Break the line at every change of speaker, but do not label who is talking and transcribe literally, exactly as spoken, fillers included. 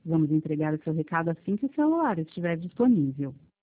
Vamos entregar o seu recado assim que o celular estiver disponível.